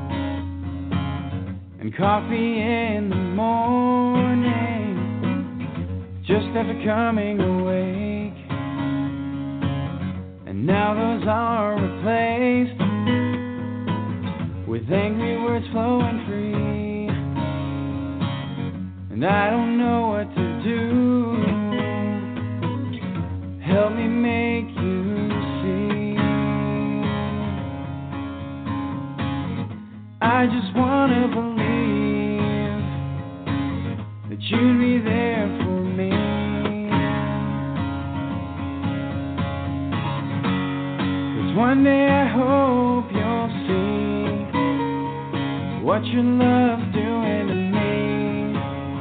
and coffee in the morning just after coming awake. And now those are replaced with angry words flowing free, and I don't know what to do. Help me make you see. I just want to believe that you'd be there for me. 'Cause one day I hope you'll see what your love's doing to me.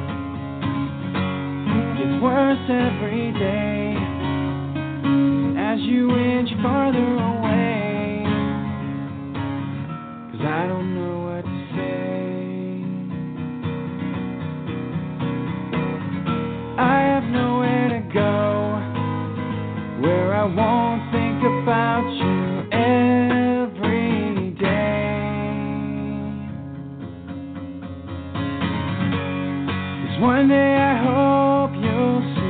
It's worse every day as you inch farther away, 'cause I don't know what to say. I have nowhere to go where I won't think about you every day. 'Cause one day I hope you'll see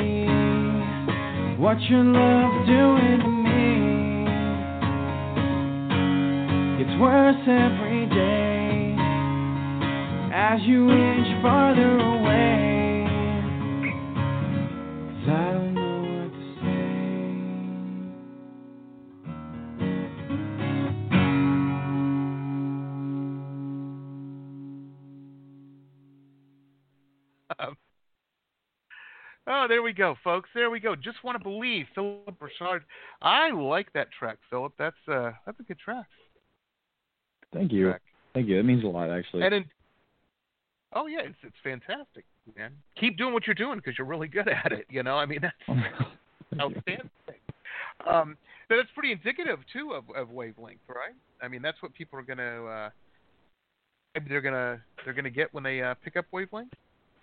what your love's doing to me. It's worse every day as you inch farther away, 'cause I don't know what to say. Um, Oh, there we go, folks. There we go. Just Want to Believe, Philip Broussard. I like that track, Philip. That's uh, that's a good track. Thank you. Track. Thank you. That means a lot, actually. And in, oh yeah, it's it's fantastic, man. Keep doing what you're doing because you're really good at it. You know, I mean that's outstanding. Um, but it's pretty indicative too of, of Wavelength, right? I mean that's what people are gonna uh, maybe they're gonna they're gonna get when they uh, pick up Wavelength.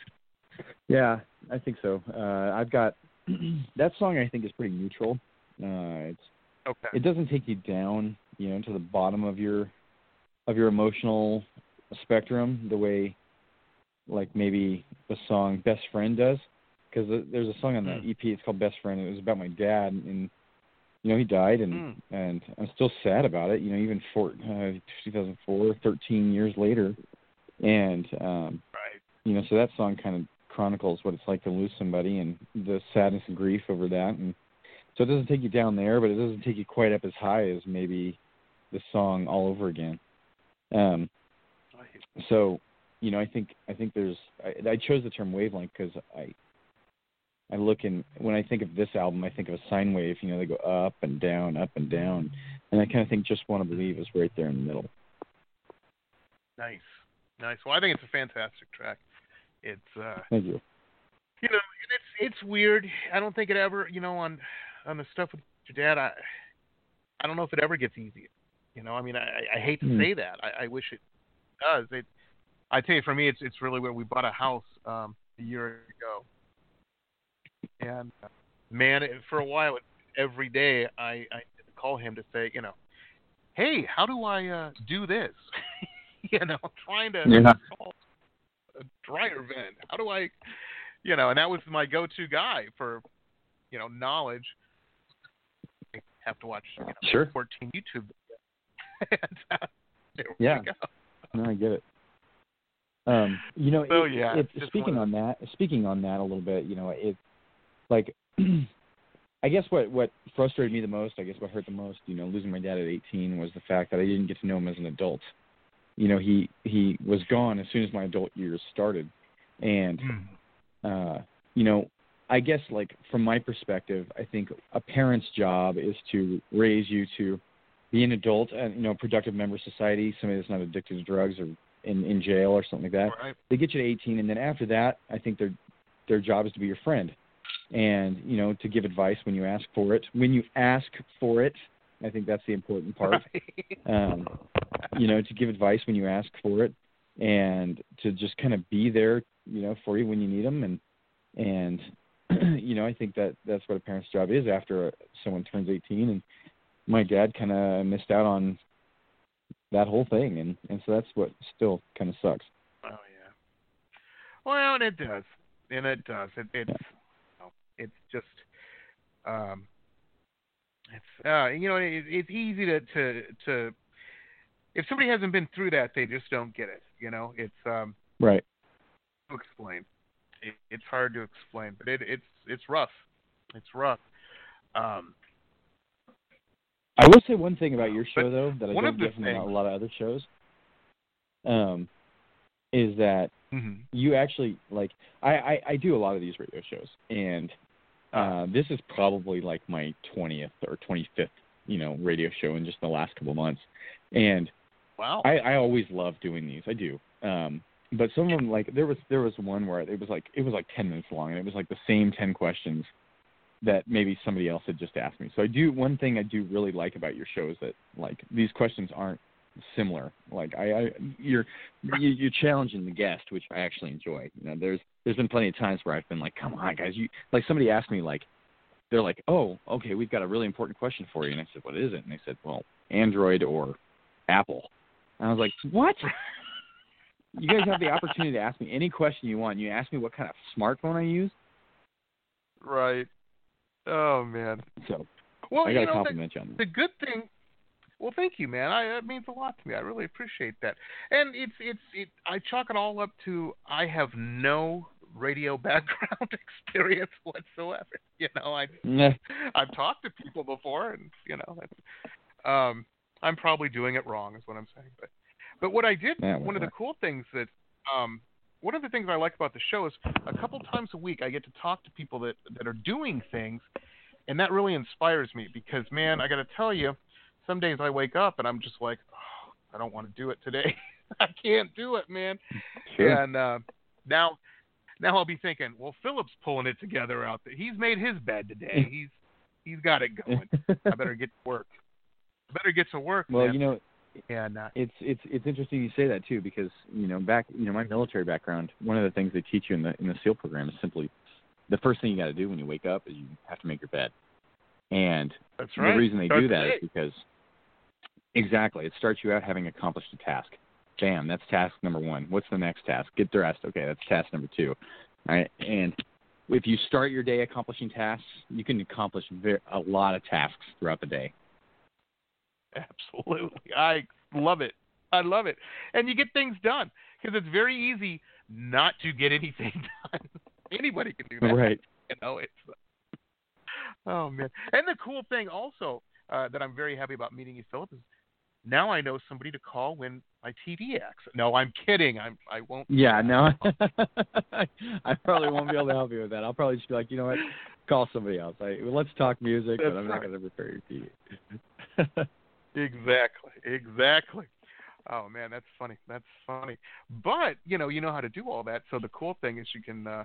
Yeah, I think so. Uh, I've got that song. I think is pretty neutral. Uh, it's okay. It doesn't take you down, you know, to the bottom of your of your emotional spectrum the way, like maybe the song "Best Friend" does. Because there's a song on that mm. E P. It's called "Best Friend." It was about my dad, and you know he died, and mm. and I'm still sad about it. You know, even for uh, two thousand four, thirteen years later, and um, right. You know, so that song kind of chronicles what it's like to lose somebody and the sadness and grief over that. And so it doesn't take you down there, but it doesn't take you quite up as high as maybe the song All Over Again. Um, so, you know, I think I think there's I, I chose the term wavelength because I I look in when I think of this album, I think of a sine wave. You know, they go up and down, up and down, and I kind of think Just Want to Believe is right there in the middle. Nice, nice. Well, I think it's a fantastic track. It's uh, thank you. You know, it's it's weird. I don't think it ever, you know, on on the stuff with your dad. I I don't know if it ever gets easier. You know, I mean, I, I hate to mm. say that. I, I wish it does. It. I tell you, for me, it's it's really where we bought a house um, a year ago, and uh, man, it, for a while, it, every day I I call him to say, you know, hey, how do I uh, do this? you know, trying to yeah. solve a dryer vent. How do I, you know, and that was my go-to guy for, you know, knowledge. I have to watch you know, sure. fourteen YouTube videos. and, uh, there yeah. we go. No, I get it. Um, you know, so, it, yeah, it, speaking on that, speaking on that a little bit, you know, it, like, I guess what, what frustrated me the most, I guess what hurt the most, you know, losing my dad at eighteen was the fact that I didn't get to know him as an adult. You know, he, he was gone as soon as my adult years started. And, uh, you know, I guess, like, from my perspective, I think a parent's job is to raise you to be an adult and, you know, productive member of society, somebody that's not addicted to drugs or in, in jail or something like that. Right. They get you to eighteen, and then after that, I think their their job is to be your friend and, you know, to give advice when you ask for it. When you ask for it, I think that's the important part. Right. Um, you know, to give advice when you ask for it and to just kind of be there, you know, for you when you need them. And, and you know, I think that that's what a parent's job is after someone turns eighteen. And my dad kind of missed out on that whole thing. And, and so that's what still kind of sucks. Oh, yeah. Well, and it does. And it does. It, it's, Yeah. you know, it's just, um, it's, uh, you know, it, it's easy to, to, to, if somebody hasn't been through that, they just don't get it. You know, it's, um, Right. to explain. It, it's hard to explain, but it, it's, it's rough. It's rough. Um, I will say one thing about your show, But though, that I one don't of the get from a things- lot of other shows, um, is that mhm. you actually, like, I, I, I do a lot of these radio shows, and uh, this is probably like my twentieth or twenty-fifth, you know, radio show in just the last couple months. And Wow. I, I always love doing these. I do. Um, but some of them, like, there was there was one where it was like it was like ten minutes long, and it was like the same ten questions that maybe somebody else had just asked me. So I do one thing I do really like about your show is that, like, these questions aren't similar. Like I, I you're you, you're challenging the guest, which I actually enjoy. You know, there's there's been plenty of times where I've been like, come on, guys, you like somebody asked me like, they're like, oh, okay, we've got a really important question for you, and I said, what is it? And they said, well, Android or Apple. And I was like, what? You guys have the opportunity to ask me any question you want. You ask me what kind of smartphone I use. Right. Oh, man. So Well, I got you to know, compliment you on the, that. the good thing. Well, thank you, man. I, that means a lot to me. I really appreciate that. And it's it's it. I chalk it all up to I have no radio background experience whatsoever. You know, I Nah. I've talked to people before, and you know, that's, um, I'm probably doing it wrong, is what I'm saying. But but what I did, Yeah, well, one of the yeah. cool things that um, one of the things I like about the show is a couple times a week I get to talk to people that that are doing things. And that really inspires me because, man, I got to tell you, some days I wake up and I'm just like, oh, I don't want to do it today. I can't do it, man. Sure. And uh, now, now I'll be thinking, well, Philip's pulling it together out there. He's made his bed today. He's he's got it going. I better get to work. I better get to work. Well, man. you know, and uh, it's it's it's interesting you say that too, because you know back you know my military background, one of the things they teach you in the in the SEAL program is simply the first thing you got to do when you wake up is you have to make your bed. And that's right. the reason they Start do the that is day. because exactly it starts you out having accomplished a task. Bam, that's task number one. What's the next task? Get dressed. Okay, that's task number two. All right, and if you start your day accomplishing tasks, you can accomplish very, a lot of tasks throughout the day. Absolutely. I love it. I love it. And you get things done because it's very easy not to get anything done. Anybody can do that. Right. You know, it's, oh, man. And the cool thing also uh, that I'm very happy about meeting you, Philip, is now I know somebody to call when my T V acts. No, I'm kidding. I'm, I won't. Yeah, no. I probably won't be able to help you with that. I'll probably just be like, you know what, call somebody else. I, let's talk music, That's but I'm right. not going to repair your T V. Exactly. Exactly. Oh, man, that's funny. That's funny. But, you know, you know how to do all that. So the cool thing is you can uh,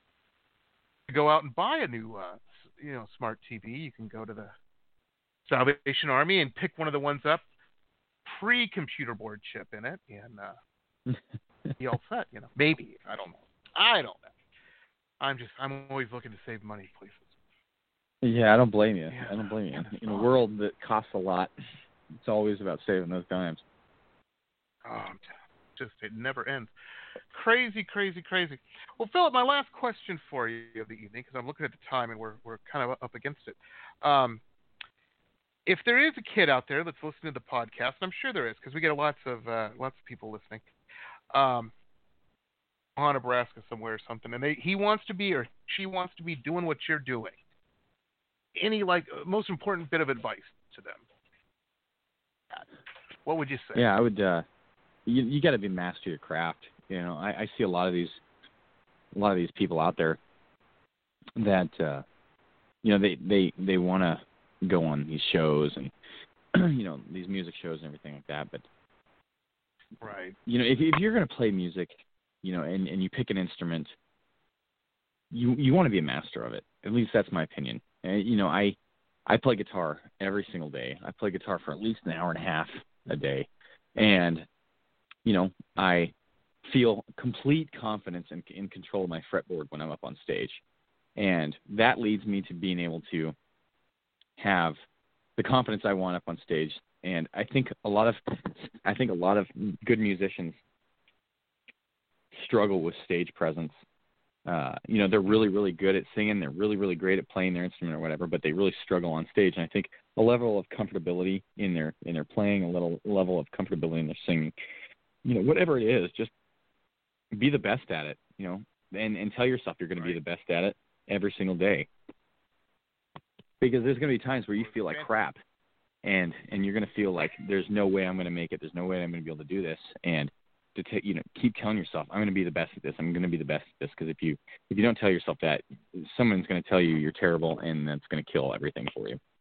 go out and buy a new, uh, you know, smart T V. You can go to the Salvation Army and pick one of the ones up, pre-computer board chip in it, and uh, be all set, you know. Maybe. I don't know. I don't know. I'm just, I'm always looking to save money places. Yeah, I don't blame you. Yeah. I don't blame you. Yeah, In a world that costs a lot, it's always about saving those dimes. Oh, just, it never ends. Crazy, crazy, crazy. Well, Philip, my last question for you of the evening, because I'm looking at the time and we're we're kind of up against it. Um, if there is a kid out there that's listening to the podcast, I'm sure there is, because we get lots of uh, lots of people listening, um, on Nebraska somewhere or something, and they, he wants to be or she wants to be doing what you're doing. Any like most important bit of advice to them? What would you say? Yeah, I would. Uh, you you got to be master your craft. You know, I, I see a lot of these, a lot of these people out there that uh, you know they they they want to go on these shows and you know these music shows and everything like that. But right, you know, if if you're going to play music, you know, and, and you pick an instrument, you you want to be a master of it. At least that's my opinion. And, you know, I I play guitar every single day. I play guitar for at least an hour and a half a day, and you know, I feel complete confidence in, in control of my fretboard when I'm up on stage. And that leads me to being able to have the confidence I want up on stage. And I think a lot of, I think a lot of good musicians struggle with stage presence. Uh, you know, they're really, really good at singing. They're really, really great at playing their instrument or whatever, but they really struggle on stage. And I think a level of comfortability in their, in their playing, a little level of comfortability in their singing, you know, whatever it is, just be the best at it, you know, and, and tell yourself you're going to be the best at it every single day. Because there's going to be times where you feel like crap, and, and you're going to feel like there's no way I'm going to make it. There's no way I'm going to be able to do this. And to take, you know, keep telling yourself, I'm going to be the best at this. I'm going to be the best at this. Because if you, if you don't tell yourself that, someone's going to tell you you're terrible, and that's going to kill everything for you.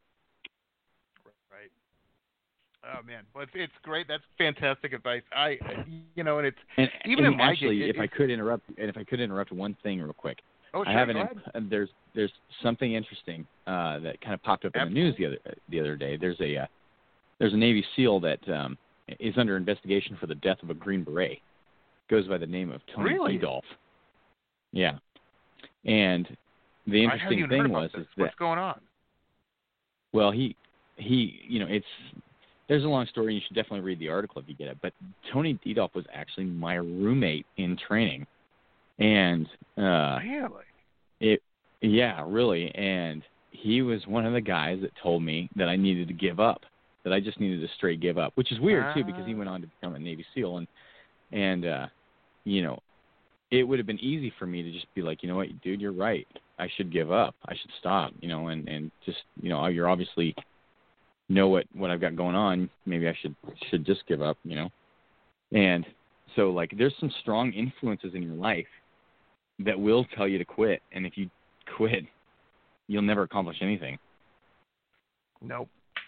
Right. Oh man, well, it's, it's great. That's fantastic advice. I, you know, and it's and, even and in my actually, gig, if I could interrupt, and if I could interrupt one thing real quick. Oh, sure, I have go an, ahead. there's there's something interesting uh, that kind of popped up in Absolutely. the news the other the other day. There's a uh, there's a Navy SEAL that um, is under investigation for the death of a Green Beret. Goes by the name of Tony Really? Edolph. Yeah, and the I haven't interesting even thing heard about was this. is that What's going on? well he he you know it's there's a long story. You should definitely read the article if you get it. But Tony Edolph was actually my roommate in training. And uh, really? It, yeah, really. And he was one of the guys that told me that I needed to give up, that I just needed to straight give up, which is weird uh, too, because he went on to become a Navy SEAL. And, and uh, you know, it would have been easy for me to just be like, you know what, dude, you're right. I should give up. I should stop, you know, and, and just, you know, you're obviously know what, what I've got going on. Maybe I should, should just give up, you know? And so like, there's some strong influences in your life that will tell you to quit, and if you quit, you'll never accomplish anything. Nope.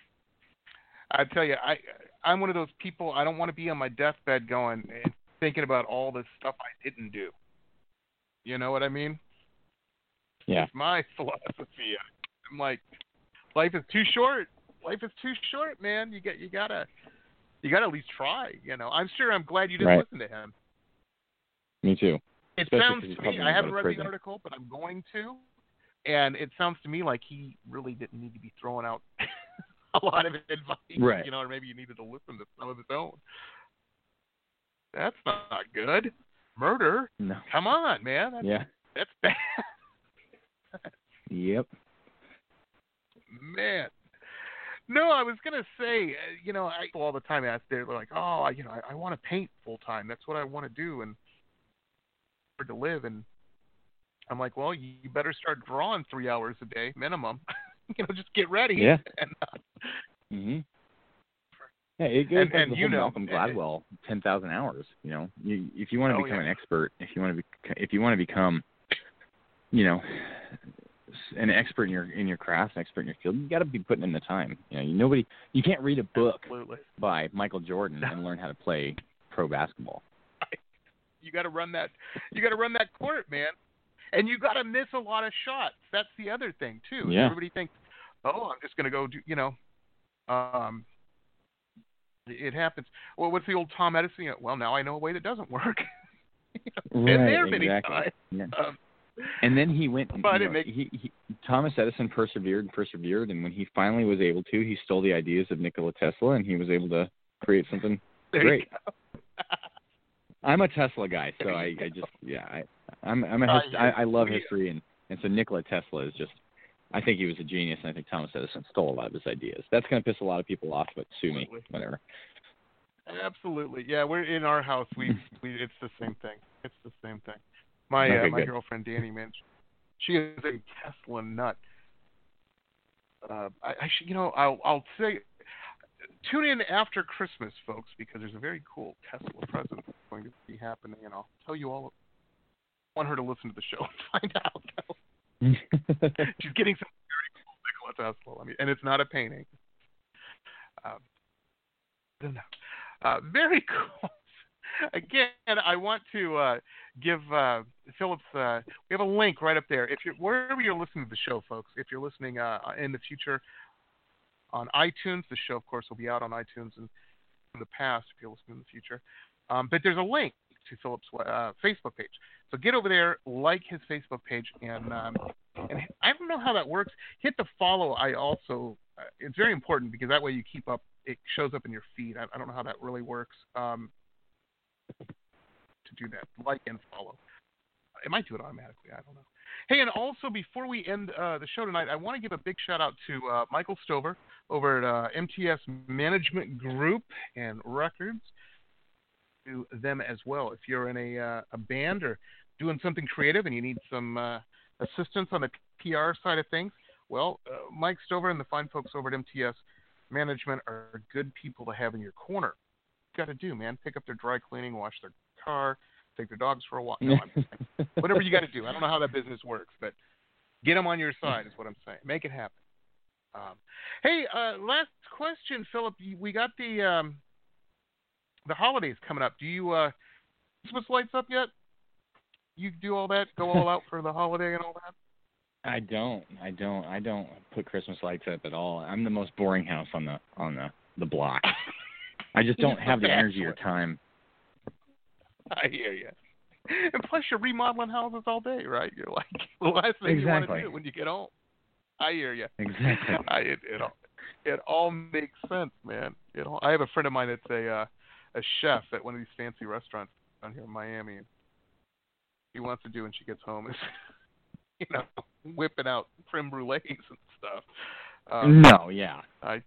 I tell you, I I'm one of those people. I don't want to be on my deathbed going and thinking about all this stuff I didn't do. You know what I mean? Yeah. It's my philosophy. I'm like, life is too short. Life is too short, man. You get you gotta you gotta at least try. You know. I'm sure. I'm glad you didn't right. listen to him. Me too. It Especially sounds to me, I haven't read prison. the article, but I'm going to, and it sounds to me like he really didn't need to be throwing out a lot of advice, right. you know, or maybe you needed to listen to some of his own. That's not good. Murder? No. Come on, man. That's, yeah. That's bad. Yep. Man. No, I was going to say, you know, I all the time ask, they're like, oh, you know, I, I want to paint full time. That's what I want to do. And to live, and I'm like, well, you better start drawing three hours a day minimum. You know, just get ready. Yeah. And, uh, mm-hmm. Yeah, it goes and, like and the you whole know, Malcolm Gladwell, ten thousand hours. You know, you, if you want to oh, become yeah. an expert, if you want to be, if you want to become, you know, an expert in your in your craft, an expert in your field, you got to be putting in the time. You know, you, nobody, you can't read a book Absolutely. by Michael Jordan and learn how to play pro basketball. You got to run that. You got to run that court, man, and you got to miss a lot of shots. That's the other thing too. Yeah. Everybody thinks, oh, I'm just going to go do. You know, um, it happens. Well, what's the old Tom Edison? Well, now I know a way that doesn't work. You know, right. been there many exactly. times. Yeah. Um, and then he went. but you it know, makes, he, he, Thomas Edison persevered and persevered, and when he finally was able to, he stole the ideas of Nikola Tesla, and he was able to create something there great. You go. I'm a Tesla guy, so I, I just yeah, I, I'm I'm a hist- I, I love history, and, and so Nikola Tesla is just, I think he was a genius, and I think Thomas Edison stole a lot of his ideas. That's going to piss a lot of people off, but sue me, whatever. Absolutely, yeah. We're in our house. We we it's the same thing. It's the same thing. My okay, uh, my good. girlfriend Danny, man, she is a Tesla nut. Uh, I, I should, you know, I'll I'll say. Tune in after Christmas, folks, because there's a very cool Tesla present that's going to be happening, and I'll tell you all. I want her to listen to the show and find out. She's getting some very cool Nikola Tesla. I mean, and it's not a painting. Um, I don't know. Uh, very cool. Again, I want to uh, give uh, Phillips. Uh, we have a link right up there. If you're wherever you're listening to the show, folks. If you're listening uh, in the future on iTunes, the show, of course, will be out on iTunes and in the past. If you're listening in the future, um, but there's a link to Phillips' uh, Facebook page. So get over there, like his Facebook page, and um, and I don't know how that works. Hit the follow. I also uh, it's very important because that way you keep up. It shows up in your feed. I, I don't know how that really works. Um, to do that, like and follow. It might do it automatically. I don't know. Hey, and also before we end uh, the show tonight, I want to give a big shout out to uh, Michael Stover over at uh, M T S Management Group and Records. To them as well. If you're in a uh, a band or doing something creative and you need some uh, assistance on the P R side of things, well, uh, Mike Stover and the fine folks over at M T S Management are good people to have in your corner. Got to do, man. Pick up their dry cleaning, wash their car, take their dogs for a walk. No, I'm whatever you got to do. I don't know how that business works, but get them on your side is what I'm saying. Make it happen. Um, hey, uh, last question, Philip. We got the um, the holidays coming up. Do you uh, Christmas lights up yet? You do all that? Go all out for the holiday and all that? I don't. I don't. I don't put Christmas lights up at all. I'm the most boring house on the on the, the block. I just don't have the energy or time. I hear you. And plus, you're remodeling houses all day, right? You're like the last thing exactly. you want to do when you get home. I hear you. Exactly. I, it, it all it all makes sense, man. It all, I have a friend of mine that's a uh, a chef at one of these fancy restaurants down here in Miami. And he wants to do when she gets home is, you know, whipping out creme brulees and stuff. Um, no, yeah. I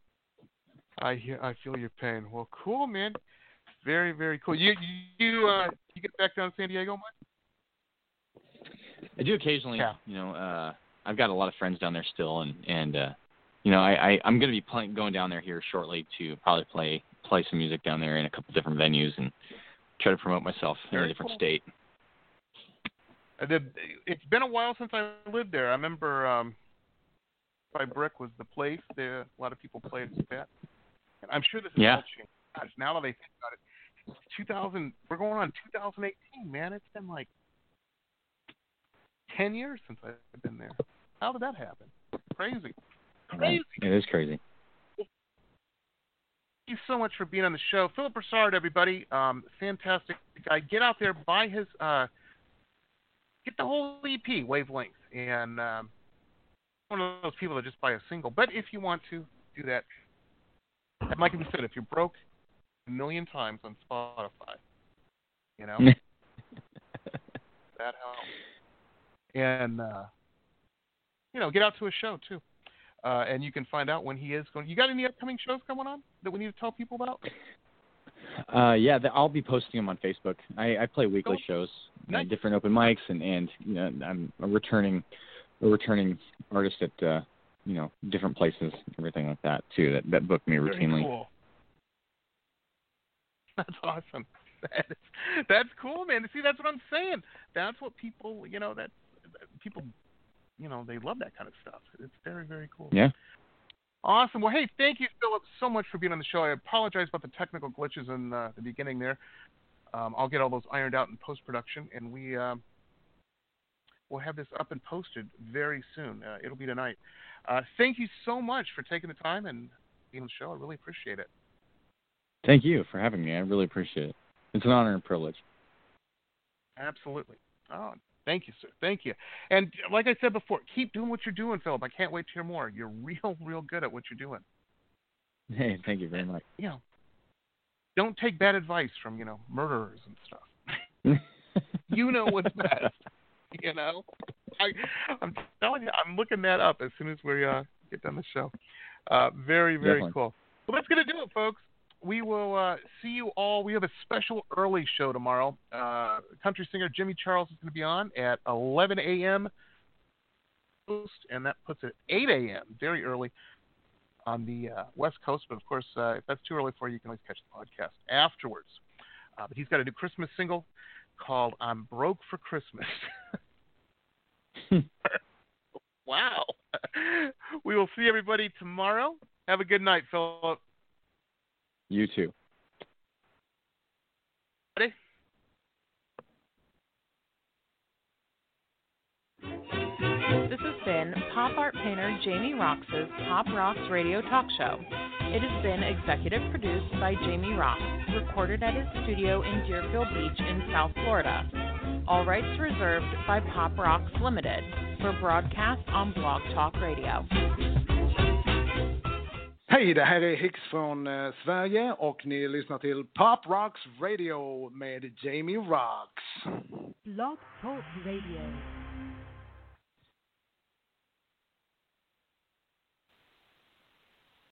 I hear, I feel your pain. Well, cool, man. Very, very cool. You you uh, you get back down to San Diego, Mike? I do occasionally. Yeah. You know, uh, I've got a lot of friends down there still, and and uh, you know, I, I I'm going to be playing, going down there here shortly to probably play play some music down there in a couple different venues and try to promote myself very in a different cool. state. I did, it's been a while since I lived there. I remember um, by Brick was the place. There, a lot of people played that. And I'm sure this is yeah. all changed. Gosh, now that I think about it, two thousand. We're going on two thousand eighteen, man. It's been like ten years since I've been there. How did that happen? Crazy, crazy. It is crazy. Thank you so much for being on the show, Philip Broussard. Everybody, um, fantastic guy. Get out there, buy his. Uh, Get the whole E P, Wavelength, and um, one of those people that just buy a single. But if you want to, do that. And like we said, if you're broke a million times on Spotify, you know, that helps. And, uh, you know, get out to a show, too. Uh, and you can find out when he is going. You got any upcoming shows coming on that we need to tell people about? Uh, yeah, the, I'll be posting them on Facebook. I, I play weekly cool. shows, Nice. uh, different open mics, and, and you know, I'm a returning a returning artist at uh, you know different places, everything like that too. That that book me routinely. Very cool. That's awesome. That is, that's cool, man. See, that's what I'm saying. That's what people, you know, that, that people, you know, they love that kind of stuff. It's very, very cool. Yeah. Awesome. Well, hey, thank you, Philip, so much for being on the show. I apologize about the technical glitches in uh, the beginning there. Um, I'll get all those ironed out in post-production, and we uh, will have this up and posted very soon. Uh, it'll be tonight. Uh, thank you so much for taking the time and being on the show. I really appreciate it. Thank you for having me. I really appreciate it. It's an honor and privilege. Absolutely. Oh, thank you, sir. Thank you. And like I said before, keep doing what you're doing, Philip. I can't wait to hear more. You're real, real good at what you're doing. Hey, thank you very much. You know, don't take bad advice from, you know, murderers and stuff. You know what's best. You know? I, I'm telling you, I'm looking that up as soon as we uh, get done the show. Uh, very, very Definitely. cool. Well, that's going to do it, folks. We will uh, see you all. We have a special early show tomorrow. Uh, country singer Jimmy Charles is going to be on at eleven a.m. and that puts it at eight a.m. very early on the uh, West Coast. But, of course, uh, if that's too early for you, you can always catch the podcast afterwards. Uh, but he's got a new Christmas single called I'm Broke for Christmas. Wow. We will see everybody tomorrow. Have a good night, Philip. You too. Ready? This has been pop art painter Jamie Roxx's Pop Rocks Radio Talk Show. It has been executive produced by Jamie Roxx, recorded at his studio in Deerfield Beach in South Florida. All rights reserved by Pop Rocks Limited for broadcast on Blog Talk Radio. Hej, det här är Hicks från eh, Sverige och ni lyssnar till Pop Rocks Radio med Jamie Roxx. Blog Talk Radio.